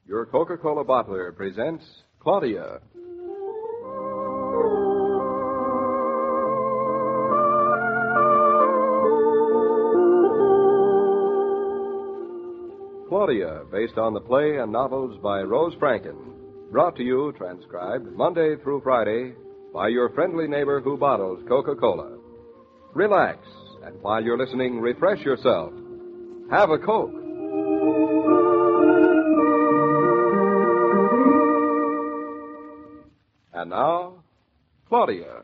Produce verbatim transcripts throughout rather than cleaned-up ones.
Your Coca-Cola bottler presents Claudia. Claudia, based on the play and novels by Rose Franken. Brought to you, transcribed, Monday through Friday, by your friendly neighbor who bottles Coca-Cola. Relax, and while you're listening, refresh yourself. Have a Coke. And now, Claudia.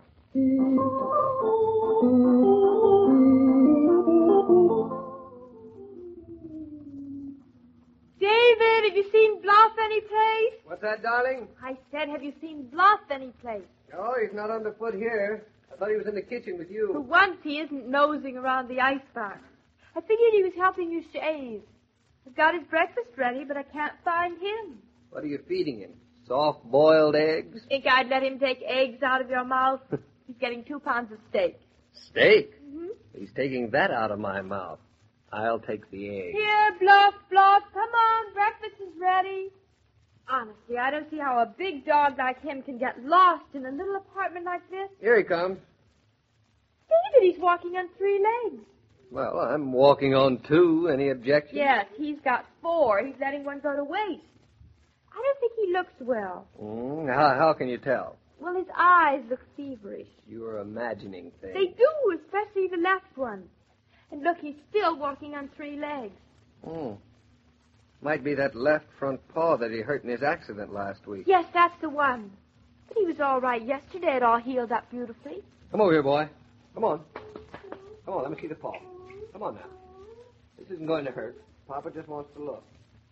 David, have you seen Bluff anyplace? What's that, darling? I said, have you seen Bluff anyplace? Oh, he's not underfoot here. I thought he was in the kitchen with For you. once, he isn't nosing around the icebox. I figured he was helping you shave. I've got his breakfast ready, but I can't find him. What are you feeding him? Soft-boiled eggs? Think I'd let him take eggs out of your mouth? He's getting two pounds of steak. Steak? Mm-hmm. He's taking that out of my mouth. I'll take the egg. Here, Bluff, Bluff, come on, breakfast is ready. Honestly, I don't see how a big dog like him can get lost in a little apartment like this. Here he comes. David, he's walking on three legs. Well, I'm walking on two. Any objection? Yes, he's got four. He's letting one go to waste. I don't think he looks well. Mm, how, how can you tell? Well, his eyes look feverish. You're imagining things. They do, especially the left one. And look, he's still walking on three legs. Hmm. Might be that left front paw that he hurt in his accident last week. Yes, that's the one. But he was all right yesterday. It all healed up beautifully. Come over here, boy. Come on. Come on, let me see the paw. Come on now. This isn't going to hurt. Papa just wants to look.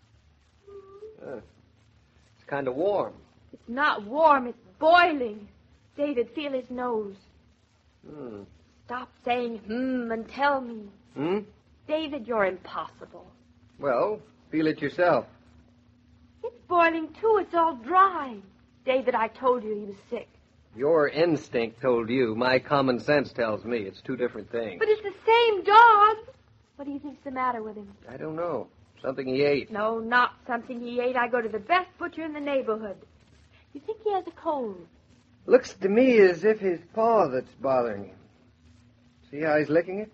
Uh, it's kind of warm. It's not warm. It's boiling. David, feel his nose. Hmm. Stop saying hmm and tell me. Hmm? David, you're impossible. Well, feel it yourself. It's boiling, too. It's all dry. David, I told you he was sick. Your instinct told you. My common sense tells me it's two different things. But it's the same dog. What do you think's the matter with him? I don't know. Something he ate. No, not something he ate. I go to the best butcher in the neighborhood. You think he has a cold? Looks to me as if his paw that's bothering him. See how he's licking it?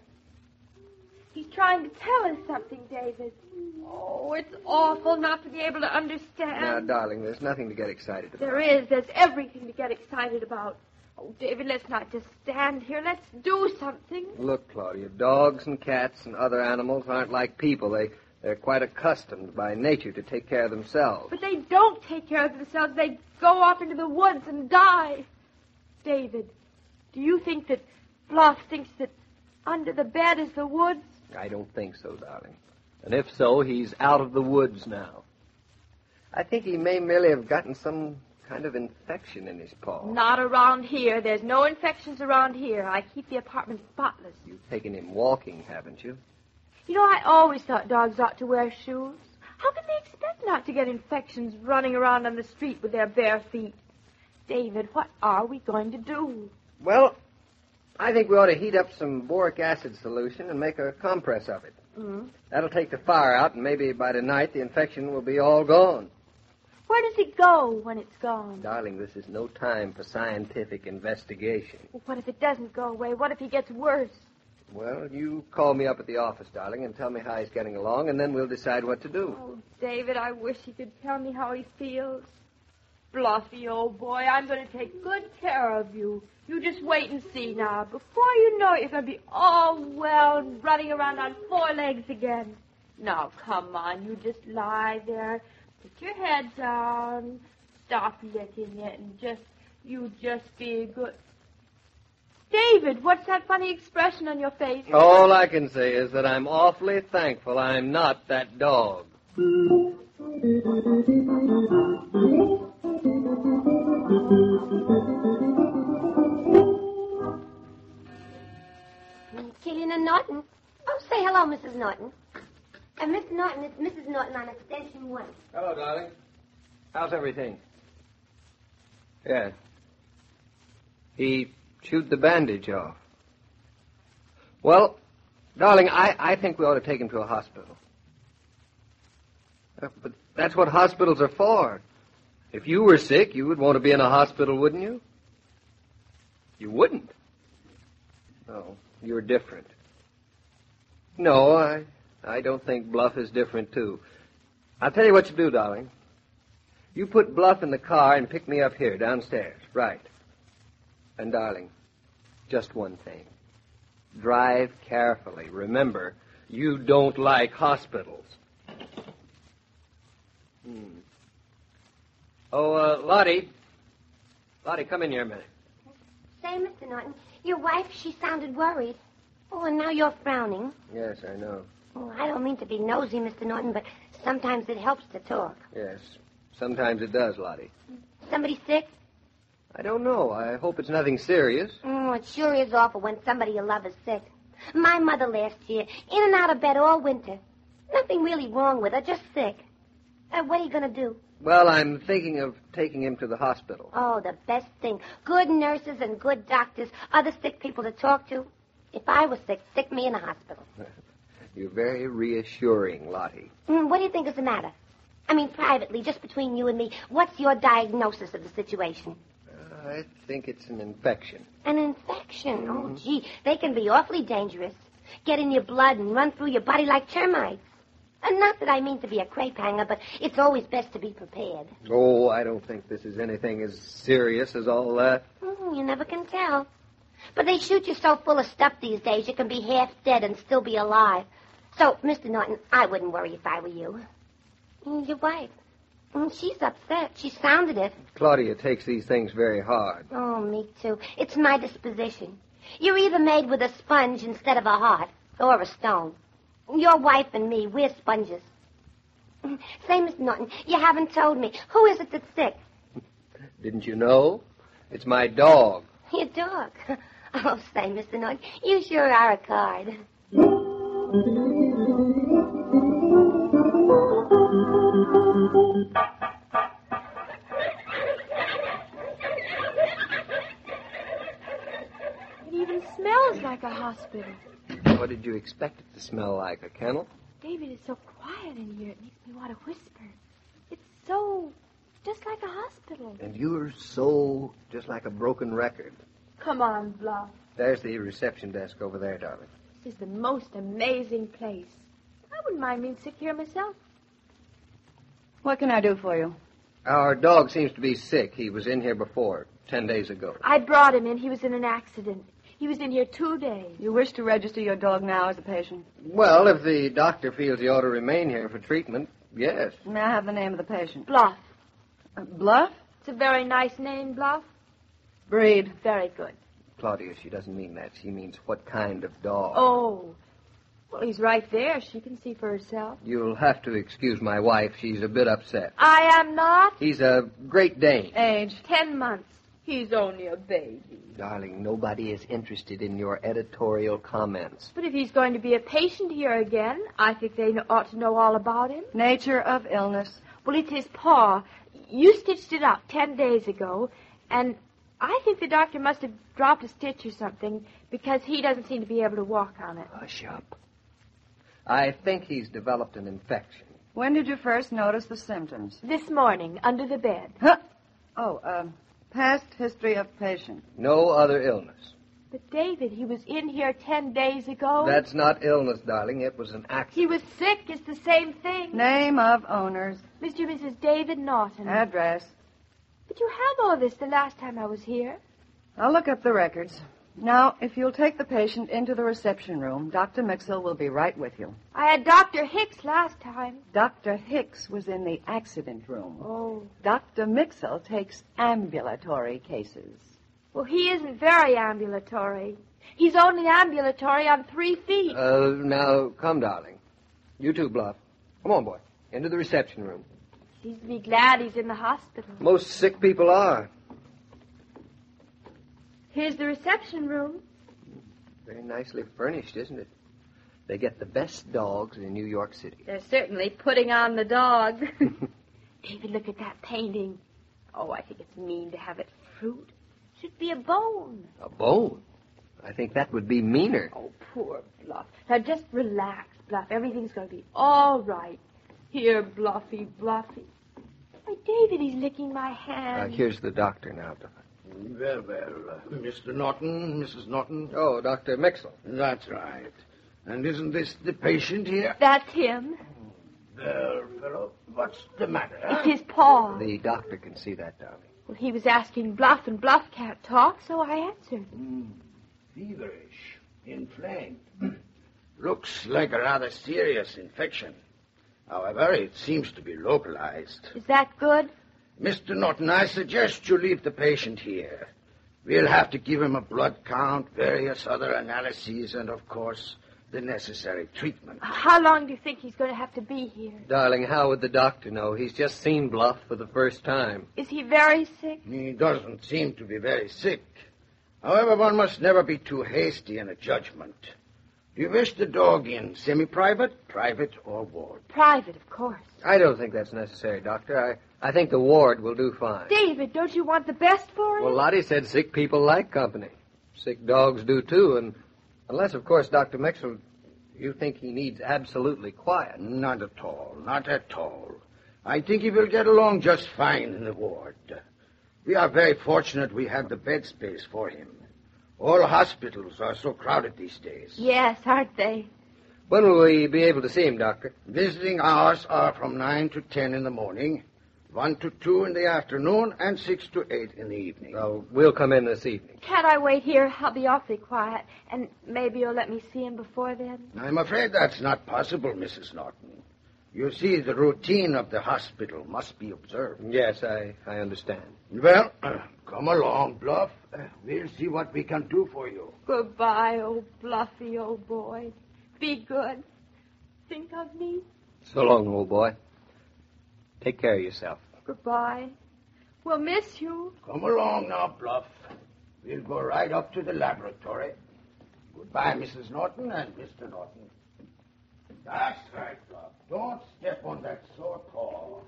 He's trying to tell us something, David. Oh, it's awful not to be able to understand. Now, darling, there's nothing to get excited about. There is. There's everything to get excited about. Oh, David, let's not just stand here. Let's do something. Look, Claudia, dogs and cats and other animals aren't like people. They, they're quite accustomed by nature to take care of themselves. But they don't take care of themselves. They go off into the woods and die. David, do you think that Bluff thinks that under the bed is the woods? I don't think so, darling. And if so, he's out of the woods now. I think he may merely have gotten some kind of infection in his paw. Not around here. There's no infections around here. I keep the apartment spotless. You've taken him walking, haven't you? You know, I always thought dogs ought to wear shoes. How can they expect not to get infections running around on the street with their bare feet? David, what are we going to do? Well, I think we ought to heat up some boric acid solution and make a compress of it. Mm-hmm. That'll take the fire out, and maybe by tonight the infection will be all gone. Where does it go when it's gone? Darling, this is no time for scientific investigation. Well, what if it doesn't go away? What if he gets worse? Well, you call me up at the office, darling, and tell me how he's getting along, and then we'll decide what to do. Oh, David, I wish he could tell me how he feels. Bluffy, old boy, I'm going to take good care of you. You just wait and see now. Before you know it, you're going to be all well and running around on four legs again. Now, come on, you just lie there. Put your head down. Stop licking it and just, you just be good. David, what's that funny expression on your face? All I can say is that I'm awfully thankful I'm not that dog. Killian and Norton. Oh, say hello, Missus Norton. And Mister Norton, it's Missus Norton on extension one. Hello, darling. How's everything? Yeah. He chewed the bandage off. Well, darling, I, I think we ought to take him to a hospital. Uh, but That's what hospitals are for. If you were sick, you would want to be in a hospital, wouldn't you? You wouldn't. No, you're different. No, I, I don't think Bluff is different, too. I'll tell you what you do, darling. You put Bluff in the car and pick me up here, downstairs. Right. And, darling, just one thing. Drive carefully. Remember, you don't like hospitals. Hmm. Oh, uh, Lottie. Lottie, come in here a minute. Say, Mister Norton, your wife, she sounded worried. Oh, and now you're frowning. Yes, I know. Oh, I don't mean to be nosy, Mister Norton, but sometimes it helps to talk. Yes, sometimes it does, Lottie. Somebody sick? I don't know. I hope it's nothing serious. Oh, it sure is awful when somebody you love is sick. My mother last year, in and out of bed all winter. Nothing really wrong with her, just sick. Uh, what are you going to do? Well, I'm thinking of taking him to the hospital. Oh, the best thing. Good nurses and good doctors, other sick people to talk to. If I was sick, stick me in a hospital. You're very reassuring, Lottie. Mm, what do you think is the matter? I mean, privately, just between you and me, what's your diagnosis of the situation? Uh, I think it's an infection. An infection? Mm-hmm. Oh, gee, they can be awfully dangerous. Get in your blood and run through your body like termites. And not that I mean to be a crepe hanger, but it's always best to be prepared. Oh, I don't think this is anything as serious as all that. Mm, you never can tell. But they shoot you so full of stuff these days, you can be half dead and still be alive. So, Mister Norton, I wouldn't worry if I were you. Mm, your wife. Mm, she's upset. She sounded it. Claudia takes these things very hard. Oh, me too. It's my disposition. You're either made with a sponge instead of a heart, or a stone. Your wife and me, we're sponges. Say, Mister Norton, you haven't told me. Who is it that's sick? Didn't you know? It's my dog. Your dog? Oh, say, Mister Norton, you sure are a card. It even smells like a hospital. What did you expect it to smell like, a kennel? David, it's so quiet in here. It makes me want to whisper. It's so just like a hospital. And you're so just like a broken record. Come on, Bluff. There's the reception desk over there, darling. This is the most amazing place. I wouldn't mind being sick here myself. What can I do for you? Our dog seems to be sick. He was in here before, ten days ago. I brought him in. He was in an accident. He was in here two days. You wish to register your dog now as a patient? Well, if the doctor feels he ought to remain here for treatment, yes. May I have the name of the patient? Bluff. Uh, Bluff? It's a very nice name, Bluff. Breed? Very good. Claudia, she doesn't mean that. She means what kind of dog. Oh. Well, he's right there. She can see for herself. You'll have to excuse my wife. She's a bit upset. I am not. He's a Great Dane. Age? Ten months. He's only a baby. Darling, nobody is interested in your editorial comments. But if he's going to be a patient here again, I think they ought to know all about him. Nature of illness? Well, it's his paw. You stitched it up ten days ago, and I think the doctor must have dropped a stitch or something because he doesn't seem to be able to walk on it. Hush up. I think he's developed an infection. When did you first notice the symptoms? This morning, under the bed. Huh? Oh, um, past history of patient. No other illness. But, David, he was in here ten days ago. That's not illness, darling. It was an accident. He was sick. It's the same thing. Name of owners. Mister and Missus David Norton. Address. But you have all this the last time I was here. I'll look up the records. Now, if you'll take the patient into the reception room, Doctor Mixell will be right with you. I had Doctor Hicks last time. Doctor Hicks was in the accident room. Oh. Doctor Mixell takes ambulatory cases. Well, he isn't very ambulatory. He's only ambulatory on three feet. Uh, now, come, darling. You too, Bluff. Come on, boy. Into the reception room. He's to be glad he's in the hospital. Most sick people are. Here's the reception room. Very nicely furnished, isn't it? They get the best dogs in New York City. They're certainly putting on the dog. David, look at that painting. Oh, I think it's mean to have it fruit. It should be a bone. A bone? I think that would be meaner. Oh, poor Bluff. Now, just relax, Bluff. Everything's going to be all right. Here, Bluffy, Bluffy. Why, David, he's licking my Uh, hand. here's the doctor now, Doctor. Well, well, uh, Mister Norton, Missus Norton. Oh, Doctor Mixel. That's right. And isn't this the patient here? That's him. Well, fellow, what's the matter? It's his paw. The doctor can see that, darling. Well, he was asking Bluff, and Bluff can't talk, so I answered. Mm, feverish, inflamed. Looks like a rather serious infection. However, it seems to be localized. Is that good? Mister Norton, I suggest you leave the patient here. We'll have to give him a blood count, various other analyses, and, of course, the necessary treatment. How long do you think he's going to have to be here? Darling, how would the doctor know? He's just seen Bluff for the first time. Is he very sick? He doesn't seem to be very sick. However, one must never be too hasty in a judgment. Do you wish the dog in semi-private, private, or ward? Private, of course. I don't think that's necessary, Doctor. I, I think the ward will do fine. David, don't you want the best for him? Well, Lottie said sick people like company. Sick dogs do, too, and unless, of course, Doctor Mixel, you think he needs absolutely quiet. Not at all, not at all. I think he will get along just fine in the ward. We are very fortunate we have the bed space for him. All hospitals are so crowded these days. Yes, aren't they? When will we be able to see him, Doctor? Visiting hours are from nine to ten in the morning, one to two in the afternoon, and six to eight in the evening. Well, we'll come in this evening. Can't I wait here? I'll be awfully quiet. And maybe you'll let me see him before then? I'm afraid that's not possible, Missus Norton. You see, the routine of the hospital must be observed. Yes, I, I understand. Well, uh, come along, Bluff. Uh, we'll see what we can do for you. Goodbye, old Bluffy, old boy. Be good. Think of me. So long, old boy. Take care of yourself. Goodbye. We'll miss you. Come along now, Bluff. We'll go right up to the laboratory. Goodbye, Missus Norton and Mister Norton. That's right, Bluff. Don't step on that sore paw.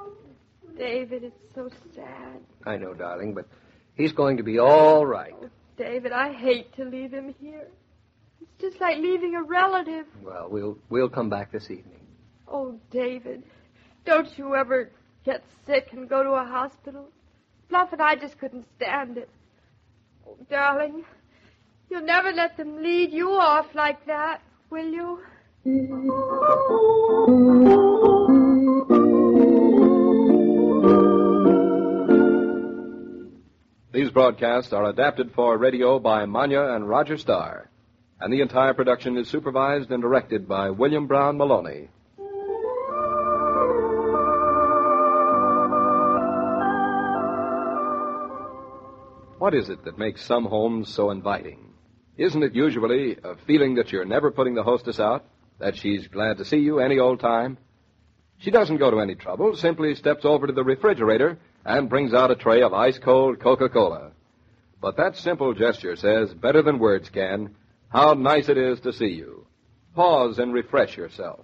David, it's so sad. I know, darling, but he's going to be all right. Oh, David, I hate to leave him here. It's just like leaving a relative. Well, we'll we'll come back this evening. Oh, David, don't you ever get sick and go to a hospital? Bluff and I just couldn't stand it. Oh, darling, you'll never let them lead you off like that, will you? These broadcasts are adapted for radio by Manya and Roger Starr, and the entire production is supervised and directed by William Brown Maloney. What is it that makes some homes so inviting? Isn't it usually a feeling that you're never putting the hostess out, that she's glad to see you any old time? She doesn't go to any trouble, simply steps over to the refrigerator and brings out a tray of ice-cold Coca-Cola. But that simple gesture says, better than words can, how nice it is to see you. Pause and refresh yourself.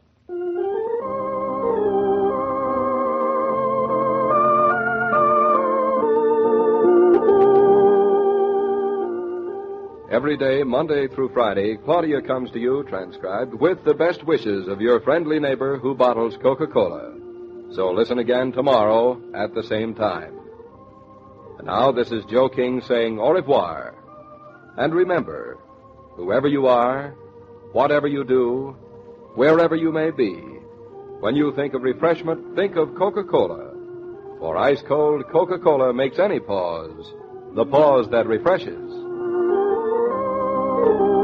Every day, Monday through Friday, Claudia comes to you, transcribed, with the best wishes of your friendly neighbor who bottles Coca-Cola. So listen again tomorrow at the same time. And now this is Joe King saying au revoir. And remember, whoever you are, whatever you do, wherever you may be, when you think of refreshment, think of Coca-Cola. For ice-cold Coca-Cola makes any pause the pause that refreshes. Thank you.